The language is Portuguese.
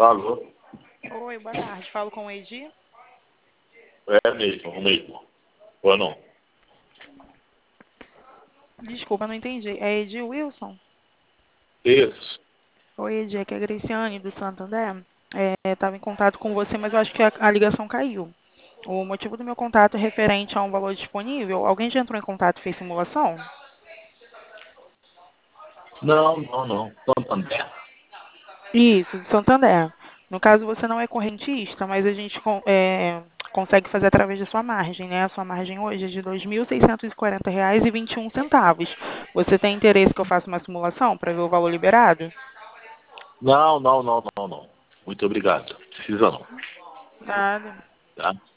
Alô? Oi, boa tarde. Falo com o Edi. É mesmo, o mesmo. Ou não? Desculpa, não entendi. É Edi Wilson? Isso. Oi, Edi, aqui é a Graciane do Santander. Estava em contato com você, mas eu acho que a ligação caiu. O motivo do meu contato é referente a um valor disponível. Alguém já entrou em contato e fez simulação? Não, não, não. Santander? Isso, do Santander. No caso, você não é correntista, mas a gente consegue fazer através da sua margem, né? A sua margem hoje é de R$ 2.640,21. Você tem interesse que eu faça uma simulação para ver o valor liberado? Não, não, não, não, não. Muito obrigado. Precisa não. Nada. Tá?